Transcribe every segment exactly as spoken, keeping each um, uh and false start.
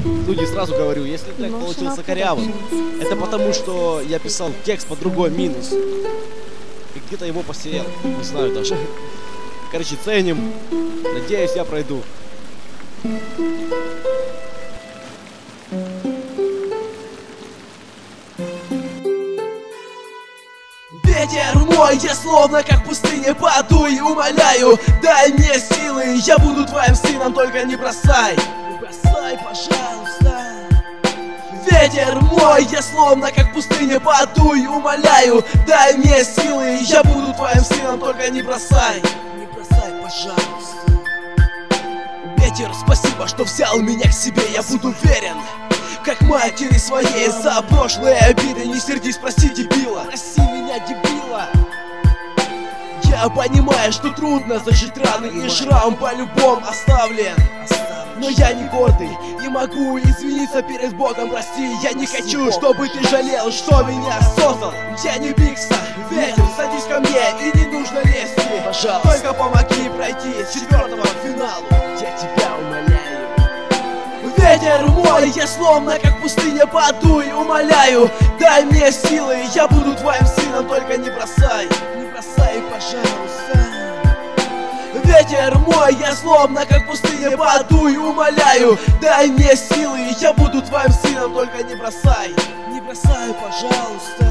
Люди, сразу говорю, если трек получился корявым, это потому, что я писал текст по другой минус. И где-то его посеял. Не знаю даже. Короче, ценим. Надеюсь, я пройду. Ветер мой, я словно как в пустыне подуй, умоляю, дай мне силы, я буду твоим сыном, только не бросай. Не бросай, пожалуйста. Ветер мой, я словно как в пустыне подуй, умоляю, дай мне силы, я буду твоим сыном, только не бросай. Не бросай, пожалуйста. Ветер, спасибо, что взял меня к себе, я буду верен как матери своей. За прошлые обиды не сердись, прости, дебила. Прости меня, дебила. Я понимаю, что трудно зажить раны, и шрам по-любому оставлен. Но я не гордый и могу извиниться перед Богом, прости. Я не хочу, чтобы ты жалел, что меня создал. Я не Бикса, ветер, садись ко мне, и не нужно лезть, пожалуйста. Только помоги пройти с четвертого к финалу. Я тебя умоляю. Ветер мой, я словно как в пустыне подуй, умоляю, дай мне силы, я буду твоим сыном, только не бросай. Не бросай, пожалуйста. Ветер мой, я словно как в пустыне подуй, умоляю, дай мне силы, я буду твоим сыном, только не бросай. Не бросай, пожалуйста.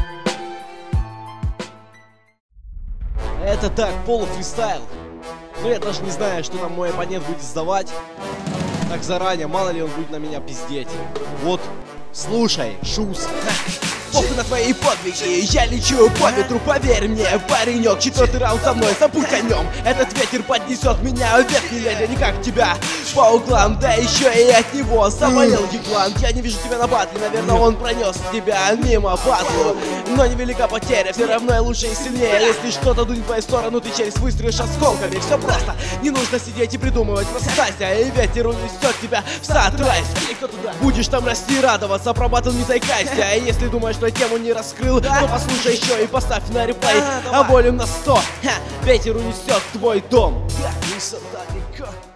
Это так, полуфристайл. Но я даже не знаю, что там мой оппонент будет сдавать. Так заранее, мало ли он будет на меня пиздеть. Вот, слушай, Шус. Похуй на твои подвиги, я лечу по ветру, поверь мне, паренек. Четвертый раунд за мной, забудь о нем. Этот ветер поднесет меня вверх, не лезя никак тебя по углам. Да еще и от него заболел еглан. Я не вижу тебя на батле, наверное, он пронес тебя мимо батлу. Но невелика потеря, все равно я лучше и сильнее. Если что-то дунет в твою сторону, ты через выстрелишь осколками. Все просто, не нужно сидеть и придумывать, бросайся, и ветер унесет тебя в сад райский. Будешь там расти и радоваться, про батл не заикайся. И если думаешь, что тему не раскрыл, то послушай еще и поставь на реплей, а волюм на сто. Ха, ветер унесет твой дом. Так, не далеко.